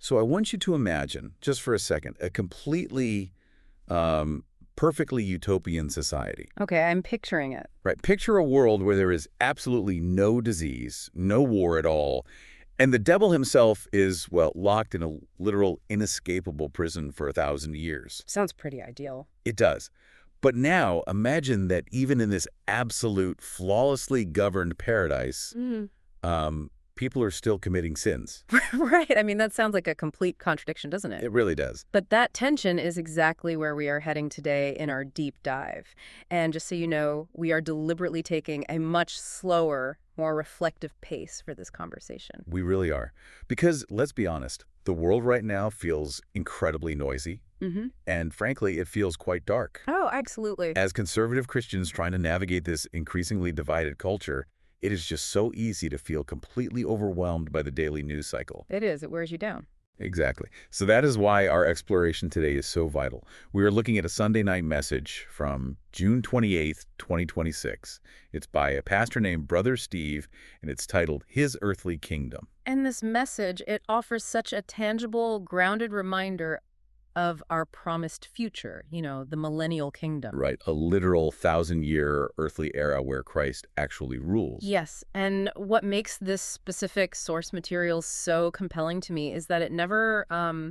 So I want you to imagine, just for a second, a completely, perfectly utopian society. Okay, I'm picturing it. Right. Picture a world where there is absolutely no disease, no war at all, and the devil himself is, well, locked in a literal inescapable prison for 1,000 years. Sounds pretty ideal. It does. But now imagine that even in this absolute, flawlessly governed paradise, Mm. people are still committing sins. Right. I mean, that sounds like a complete contradiction, doesn't it? It really does. But that tension is exactly where we are heading today in our deep dive. And just so you know, we are deliberately taking a much slower, more reflective pace for this conversation. We really are. Because, let's be honest, the world right now feels incredibly noisy, Mm-hmm. and frankly, it feels quite dark. Oh, absolutely. As conservative Christians trying to navigate this increasingly divided culture, it is just so easy to feel completely overwhelmed by the daily news cycle. It is. It wears you down. Exactly. So that is why our exploration today is so vital. We are looking at a Sunday night message from June 28th, 2026. It's by a pastor named Brother Steve, and it's titled His Earthly Kingdom. And this message, it offers such a tangible, grounded reminder of our promised future, the millennial kingdom. Right, a literal 1,000-year earthly era where Christ actually rules. Yes, and what makes this specific source material so compelling to me is that it never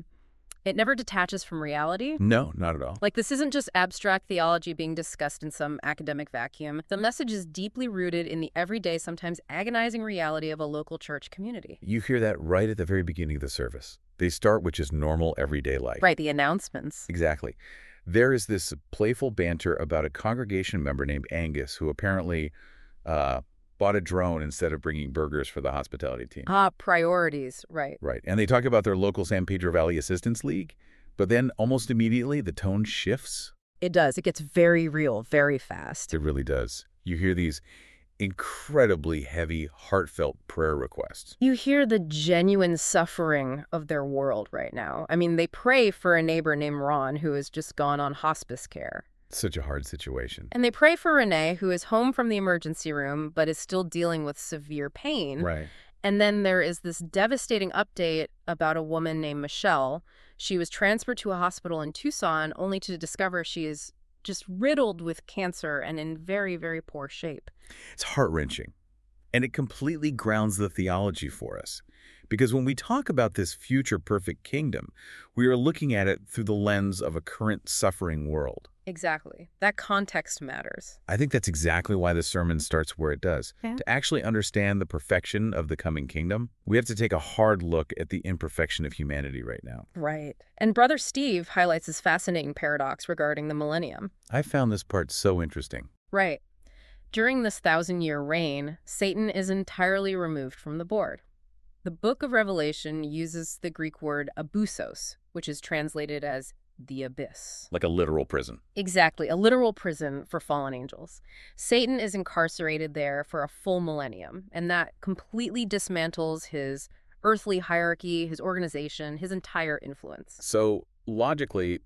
detaches from reality. No, not at all. Like, this isn't just abstract theology being discussed in some academic vacuum. The message is deeply rooted in the everyday, sometimes agonizing reality of a local church community. You hear that right at the very beginning of the service. They start with just normal everyday life. Right, the announcements. Exactly. There is this playful banter about a congregation member named Angus who apparently bought a drone instead of bringing burgers for the hospitality team. Priorities, right. Right. And they talk about their local San Pedro Valley Assistance League, but then almost immediately the tone shifts. It does. It gets very real, very fast. It really does. You hear these incredibly heavy, heartfelt prayer requests. You hear the genuine suffering of their world right now. I mean, they pray for a neighbor named Ron who has just gone on hospice care. Such a hard situation. And they pray for Renee, who is home from the emergency room, but is still dealing with severe pain. Right. And then there is this devastating update about a woman named Michelle. She was transferred to a hospital in Tucson only to discover she is just riddled with cancer and in very, very poor shape. It's heart-wrenching. And it completely grounds the theology for us. Because when we talk about this future perfect kingdom, we are looking at it through the lens of a current suffering world. Exactly. That context matters. I think that's exactly why the sermon starts where it does. Yeah. To actually understand the perfection of the coming kingdom, we have to take a hard look at the imperfection of humanity right now. Right. And Brother Steve highlights this fascinating paradox regarding the millennium. I found this part so interesting. Right. During this 1,000-year reign, Satan is entirely removed from the board. The book of Revelation uses the Greek word abusos, which is translated as the abyss. Like a literal prison. Exactly, a literal prison for fallen angels. Satan is incarcerated there for a full millennium, and that completely dismantles his earthly hierarchy, his organization, his entire influence. So logically,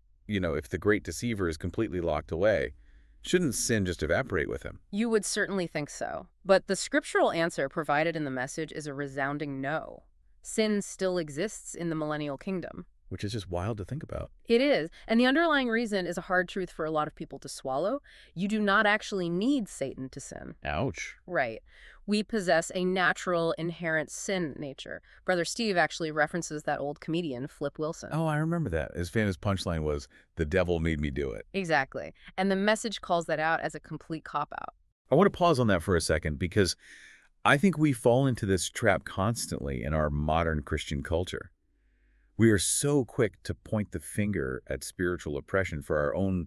if the great deceiver is completely locked away, shouldn't sin just evaporate with him? You would certainly think so. But the scriptural answer provided in the message is a resounding no. Sin still exists in the millennial kingdom. Which is just wild to think about. It is. And the underlying reason is a hard truth for a lot of people to swallow. You do not actually need Satan to sin. Ouch. Right. We possess a natural, inherent sin nature. Brother Steve actually references that old comedian, Flip Wilson. Oh, I remember that. His famous punchline was, "The devil made me do it." Exactly. And the message calls that out as a complete cop-out. I want to pause on that for a second because I think we fall into this trap constantly in our modern Christian culture. We are so quick to point the finger at spiritual oppression for our own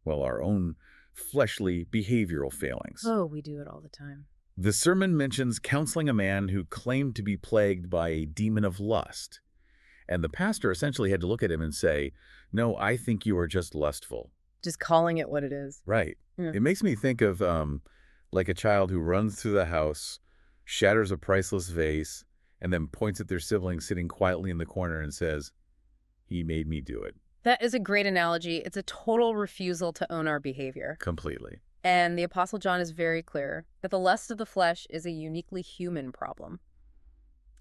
fleshly behavioral failings. Oh, we do it all the time. The sermon mentions counseling a man who claimed to be plagued by a demon of lust. And the pastor essentially had to look at him and say, "No, I think you are just lustful." Just calling it what it is. Right. Yeah. It makes me think of like a child who runs through the house, shatters a priceless vase, and then points at their sibling sitting quietly in the corner and says, "He made me do it." That is a great analogy. It's a total refusal to own our behavior. Completely. And the Apostle John is very clear that the lust of the flesh is a uniquely human problem.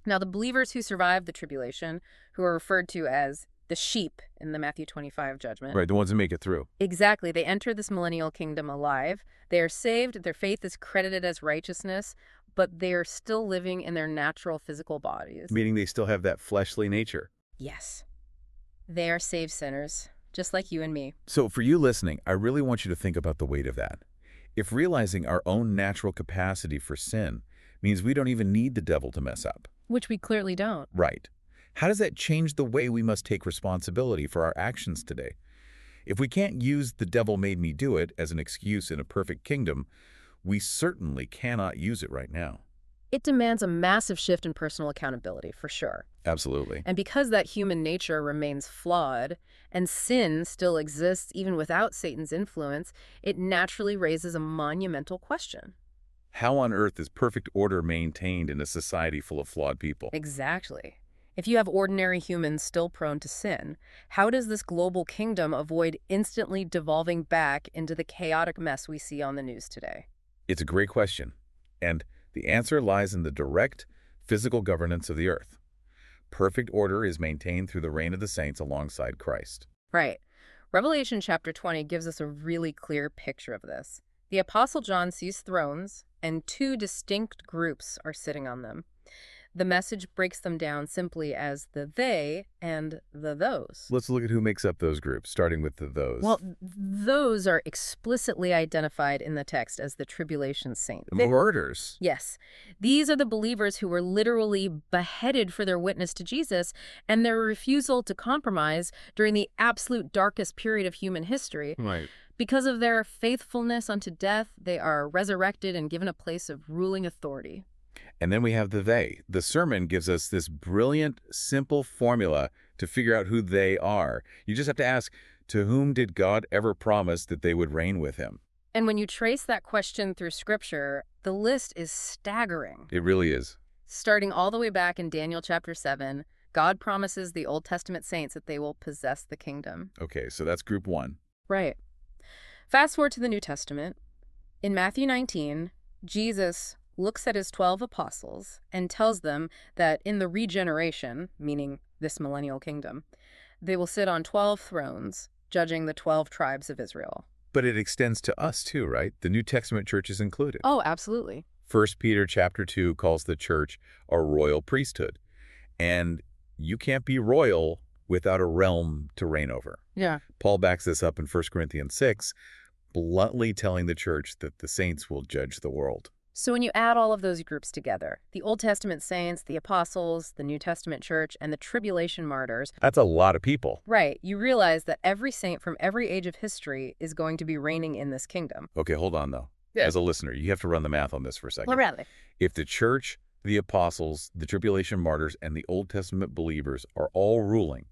Now, the believers who survived the tribulation, who are referred to as the sheep in the Matthew 25 judgment. Right, the ones that make it through. Exactly. They enter this millennial kingdom alive. They are saved. Their faith is credited as righteousness, but they are still living in their natural physical bodies. Meaning they still have that fleshly nature. Yes. They are saved sinners, just like you and me. So for you listening, I really want you to think about the weight of that. If realizing our own natural capacity for sin means we don't even need the devil to mess up. Which we clearly don't. Right. How does that change the way we must take responsibility for our actions today? If we can't use "the devil made me do it" as an excuse in a perfect kingdom, we certainly cannot use it right now. It demands a massive shift in personal accountability, for sure. Absolutely. And because that human nature remains flawed, and sin still exists even without Satan's influence, it naturally raises a monumental question. How on earth is perfect order maintained in a society full of flawed people? Exactly. If you have ordinary humans still prone to sin, how does this global kingdom avoid instantly devolving back into the chaotic mess we see on the news today? It's a great question, and the answer lies in the direct, physical governance of the earth. Perfect order is maintained through the reign of the saints alongside Christ. Right. Revelation chapter 20 gives us a really clear picture of this. The Apostle John sees thrones, and two distinct groups are sitting on them. The message breaks them down simply as the they and the those. Let's look at who makes up those groups, starting with the those. Well, those are explicitly identified in the text as the tribulation saints. The martyrs. Yes. These are the believers who were literally beheaded for their witness to Jesus and their refusal to compromise during the absolute darkest period of human history. Right. Because of their faithfulness unto death, they are resurrected and given a place of ruling authority. And then we have the they. The sermon gives us this brilliant, simple formula to figure out who they are. You just have to ask, to whom did God ever promise that they would reign with him? And when you trace that question through Scripture, the list is staggering. It really is. Starting all the way back in Daniel chapter 7, God promises the Old Testament saints that they will possess the kingdom. Okay, so that's group one. Right. Fast forward to the New Testament. In Matthew 19, Jesus looks at his 12 apostles and tells them that in the regeneration, meaning this millennial kingdom, they will sit on 12 thrones, judging the 12 tribes of Israel. But it extends to us too, right? The New Testament church is included. Oh, absolutely. 1 Peter chapter 2 calls the church a royal priesthood. And you can't be royal without a realm to reign over. Yeah. Paul backs this up in 1 Corinthians 6, bluntly telling the church that the saints will judge the world. So when you add all of those groups together, the Old Testament saints, the apostles, the New Testament church, and the tribulation martyrs, That's a lot of people. right, you realize that every saint from every age of history is going to be reigning in this kingdom. Okay, hold on, though. Yeah. As a listener, you have to run the math on this for a second. Really? If the church, the apostles, the tribulation martyrs, and the Old Testament believers are all ruling,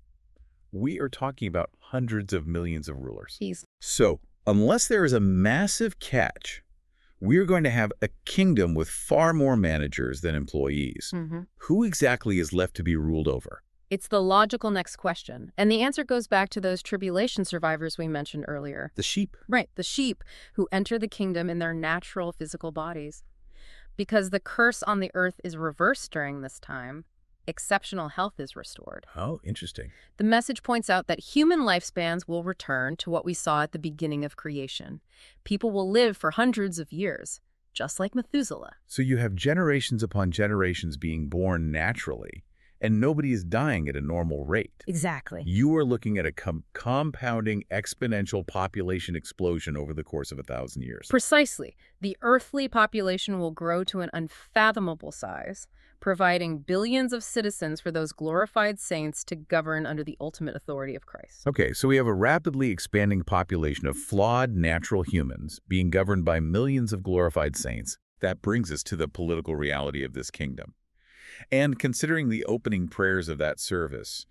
we are talking about hundreds of millions of rulers. So, unless there is a massive catch, we are going to have a kingdom with far more managers than employees. Mm-hmm. Who exactly is left to be ruled over? It's the logical next question. And the answer goes back to those tribulation survivors we mentioned earlier. The sheep. Right, the sheep who enter the kingdom in their natural physical bodies. Because the curse on the earth is reversed during this time, exceptional health is restored. Oh, interesting. The message points out that human lifespans will return to what we saw at the beginning of creation. People will live for hundreds of years, just like Methuselah. So you have generations upon generations being born naturally, and nobody is dying at a normal rate. Exactly. You are looking at a compounding exponential population explosion over the course of 1,000 years. Precisely. The earthly population will grow to an unfathomable size, providing billions of citizens for those glorified saints to govern under the ultimate authority of Christ. Okay, so we have a rapidly expanding population of flawed natural humans being governed by millions of glorified saints. That brings us to the political reality of this kingdom. And considering the opening prayers of that service,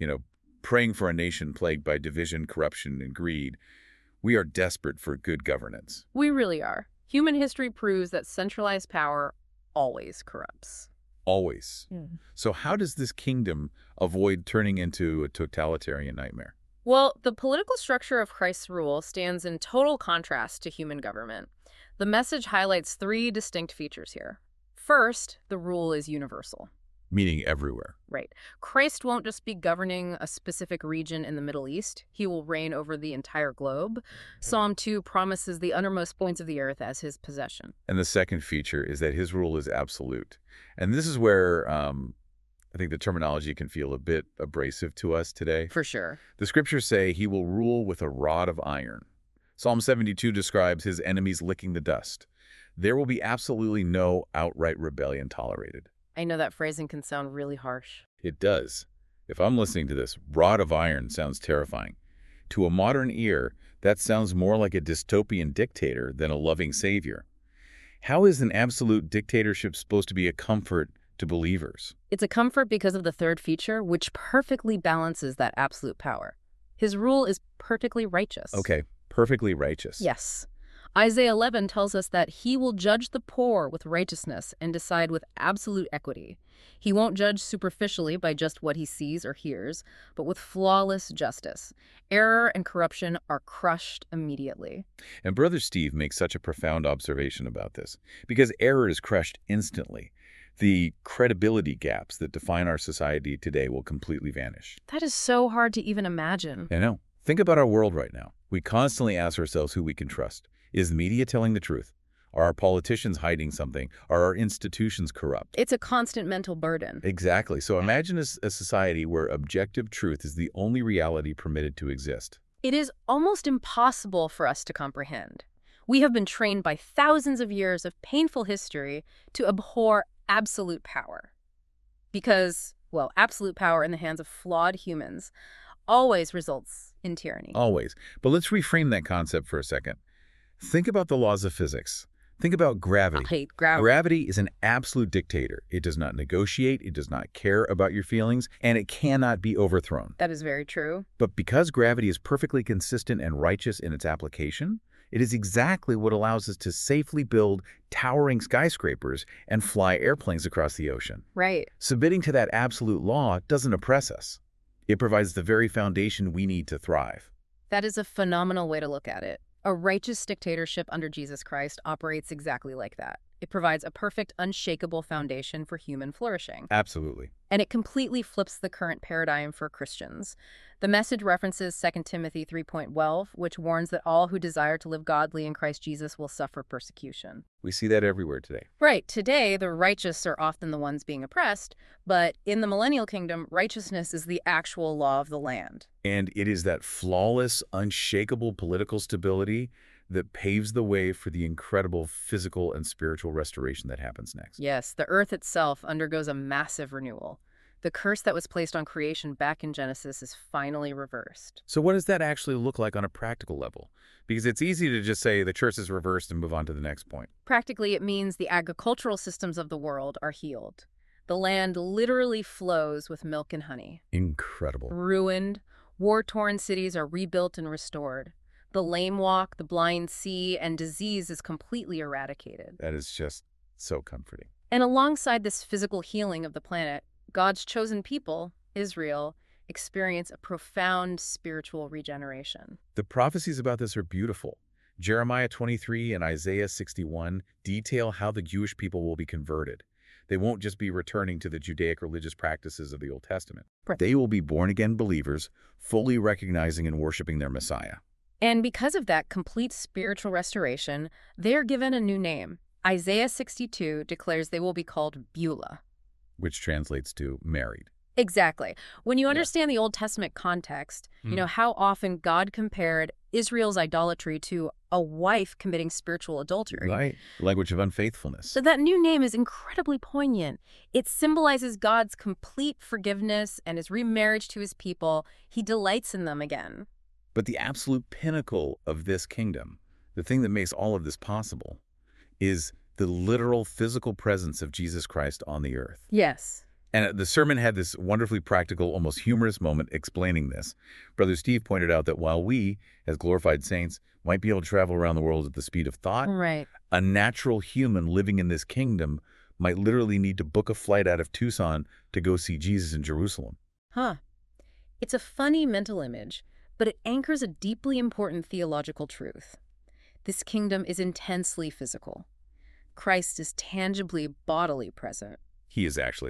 praying for a nation plagued by division, corruption, and greed, we are desperate for good governance. We really are. Human history proves that centralized power always corrupts. Always. So how does this kingdom avoid turning into a totalitarian nightmare? Well, the political structure of Christ's rule stands in total contrast to human government. The message highlights three distinct features here. First, the rule is universal. meaning everywhere. Right. Christ won't just be governing a specific region in the Middle East. He will reign over the entire globe. Psalm 2 promises the uttermost points of the earth as his possession. And the second feature is that his rule is absolute. And this is where I think the terminology can feel a bit abrasive to us today. For sure. The scriptures say he will rule with a rod of iron. Psalm 72 describes his enemies licking the dust. There will be absolutely no outright rebellion tolerated. I know that phrasing can sound really harsh. It does. If I'm listening to this, rod of iron sounds terrifying. To a modern ear, that sounds more like a dystopian dictator than a loving savior. How is an absolute dictatorship supposed to be a comfort to believers? It's a comfort because of the third feature, which perfectly balances that absolute power. His rule is perfectly righteous. Okay, perfectly righteous. Yes. Isaiah 11 tells us that he will judge the poor with righteousness and decide with absolute equity. He won't judge superficially by just what he sees or hears, but with flawless justice. Error and corruption are crushed immediately. And Brother Steve makes such a profound observation about this, because error is crushed instantly. The credibility gaps that define our society today will completely vanish. That is so hard to even imagine. I know. Think about our world right now. We constantly ask ourselves who we can trust. Is the media telling the truth? Are our politicians hiding something? Are our institutions corrupt? It's a constant mental burden. Exactly. So imagine a society where objective truth is the only reality permitted to exist. It is almost impossible for us to comprehend. We have been trained by thousands of years of painful history to abhor absolute power. Because, well, absolute power in the hands of flawed humans always results in tyranny. Always. But let's reframe that concept for a second. Think about the laws of physics. Think about gravity. I hate gravity. Gravity is an absolute dictator. It does not negotiate, it does not care about your feelings, and it cannot be overthrown. That is very true. But because gravity is perfectly consistent and righteous in its application, it is exactly what allows us to safely build towering skyscrapers and fly airplanes across the ocean. Right. Submitting to that absolute law doesn't oppress us. It provides the very foundation we need to thrive. That is a phenomenal way to look at it. A righteous dictatorship under Jesus Christ operates exactly like that. It provides a perfect, unshakable foundation for human flourishing. Absolutely. And it completely flips the current paradigm for Christians. The message references 2 Timothy 3:12, which warns that all who desire to live godly in Christ Jesus will suffer persecution. We see that everywhere today. Right. Today, the righteous are often the ones being oppressed, but in the millennial kingdom, righteousness is the actual law of the land. And it is that flawless, unshakable political stability that paves the way for the incredible physical and spiritual restoration that happens next. Yes, the earth itself undergoes a massive renewal. The curse that was placed on creation back in Genesis is finally reversed. So what does that actually look like on a practical level? Because it's easy to just say the church is reversed and move on to the next point. Practically, it means the agricultural systems of the world are healed. The land literally flows with milk and honey. Incredible. Ruined, war-torn cities are rebuilt and restored. The lame walk, the blind see, and disease is completely eradicated. That is just so comforting. And alongside this physical healing of the planet, God's chosen people, Israel, experience a profound spiritual regeneration. The prophecies about this are beautiful. Jeremiah 23 and Isaiah 61 detail how the Jewish people will be converted. They won't just be returning to the Judaic religious practices of the Old Testament. Right. They will be born-again believers, fully recognizing and worshiping their Messiah. And because of that complete spiritual restoration, they are given a new name. Isaiah 62 declares they will be called Beulah. Which translates to married. Exactly. When you understand the Old Testament context, you know how often God compared Israel's idolatry to a wife committing spiritual adultery. Right. Language of unfaithfulness. So that new name is incredibly poignant. It symbolizes God's complete forgiveness and his remarriage to his people. He delights in them again. But the absolute pinnacle of this kingdom, the thing that makes all of this possible, is the literal physical presence of Jesus Christ on the earth. Yes. And the sermon had this wonderfully practical, almost humorous moment explaining this. Brother Steve pointed out that while we, as glorified saints, might be able to travel around the world at the speed of thought, Right. a natural human living in this kingdom might literally need to book a flight out of Tucson to go see Jesus in Jerusalem. Huh. It's a funny mental image, but it anchors a deeply important theological truth. This kingdom is intensely physical. Christ is tangibly, bodily present. He is actually there.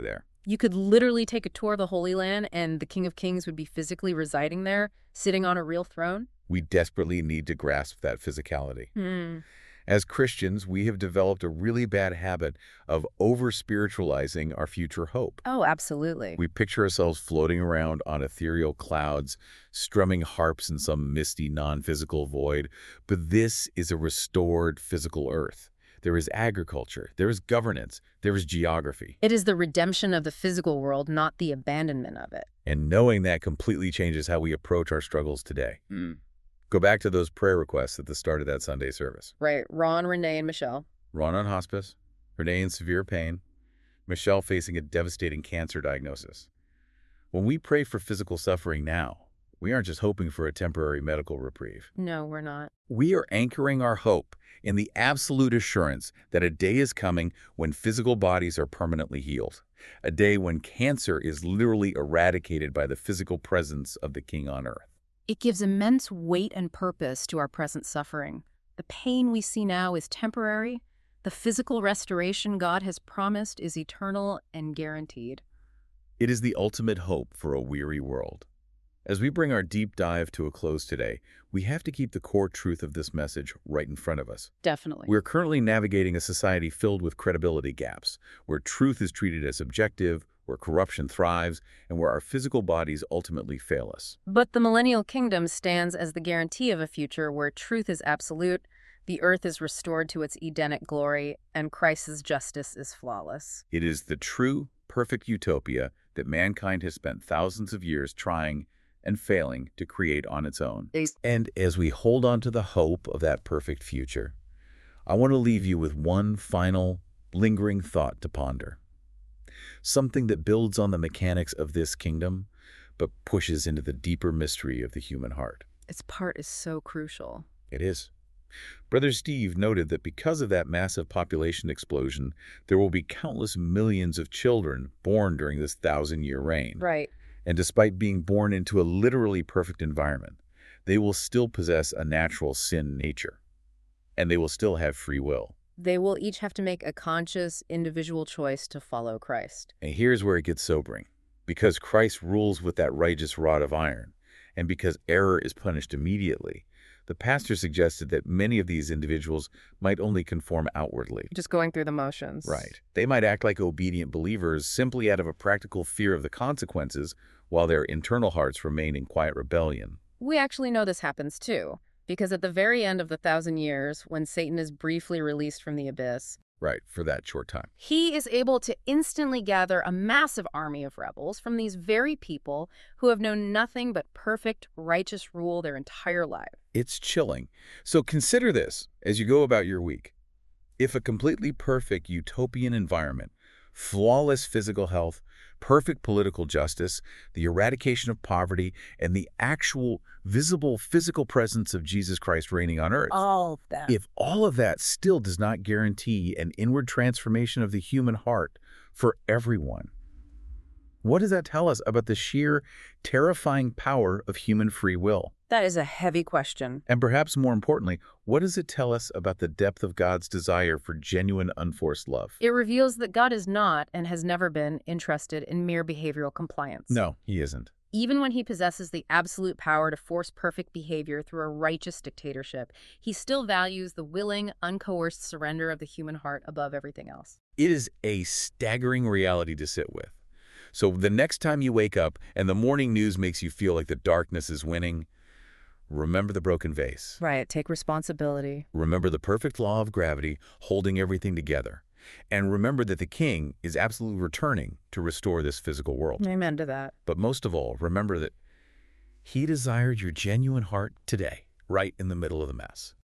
You could literally take a tour of the Holy Land and the King of Kings would be physically residing there, sitting on a real throne. We desperately need to grasp that physicality. Hmm. As Christians, we have developed a really bad habit of over-spiritualizing our future hope. Oh, absolutely. We picture ourselves floating around on ethereal clouds, strumming harps in some misty, non-physical void. But this is a restored physical earth. There is agriculture, there is governance, there is geography. It is the redemption of the physical world, not the abandonment of it. And knowing that completely changes how we approach our struggles today. Go back to those prayer requests at the start of that Sunday service. Right. Ron, Renee, and Michelle. Ron on hospice, Renee in severe pain, Michelle facing a devastating cancer diagnosis. When we pray for physical suffering now, we aren't just hoping for a temporary medical reprieve. No, we're not. We are anchoring our hope in the absolute assurance that a day is coming when physical bodies are permanently healed. A day when cancer is literally eradicated by the physical presence of the King on earth. It gives immense weight and purpose to our present suffering. The pain we see now is temporary. The physical restoration God has promised is eternal and guaranteed. It is the ultimate hope for a weary world. As we bring our deep dive to a close today, we have to keep the core truth of this message right in front of us. Definitely. We're currently navigating a society filled with credibility gaps, where truth is treated as objective, where corruption thrives, and where our physical bodies ultimately fail us. But the millennial kingdom stands as the guarantee of a future where truth is absolute, the earth is restored to its Edenic glory, and Christ's justice is flawless. It is the true, perfect utopia that mankind has spent thousands of years trying and failing to create on its own. And as we hold on to the hope of that perfect future, I want to leave you with one final, lingering thought to ponder. Something that builds on the mechanics of this kingdom, but pushes into the deeper mystery of the human heart. Its part is so crucial. It is. Brother Steve noted that because of that massive population explosion, there will be countless millions of children born during this 1,000-year reign. Right. And despite being born into a literally perfect environment, they will still possess a natural sin nature. And they will still have free will. They will each have to make a conscious, individual choice to follow Christ. And here's where it gets sobering. Because Christ rules with that righteous rod of iron, and because error is punished immediately, the pastor suggested that many of these individuals might only conform outwardly. Just going through the motions. Right. They might act like obedient believers simply out of a practical fear of the consequences, while their internal hearts remain in quiet rebellion. We actually know this happens too, because at the very end of the 1,000 years, when Satan is briefly released from the abyss, Right, for that short time. he is able to instantly gather a massive army of rebels from these very people who have known nothing but perfect, righteous rule their entire life. It's chilling. So consider this as you go about your week. If a completely perfect utopian environment, flawless physical health, perfect political justice, the eradication of poverty, and the actual visible physical presence of Jesus Christ reigning on earth, All of that. if all of that still does not guarantee an inward transformation of the human heart for everyone, what does that tell us about the sheer, terrifying power of human free will? That is a heavy question. And perhaps more importantly, what does it tell us about the depth of God's desire for genuine, unforced love? It reveals that God is not, and has never been, interested in mere behavioral compliance. No, he isn't. Even when he possesses the absolute power to force perfect behavior through a righteous dictatorship, he still values the willing, uncoerced surrender of the human heart above everything else. It is a staggering reality to sit with. So the next time you wake up and the morning news makes you feel like the darkness is winning, remember the broken vase. Right, take responsibility. Remember the perfect law of gravity holding everything together. And remember that the King is absolutely returning to restore this physical world. Amen to that. But most of all, remember that he desired your genuine heart today, right in the middle of the mess.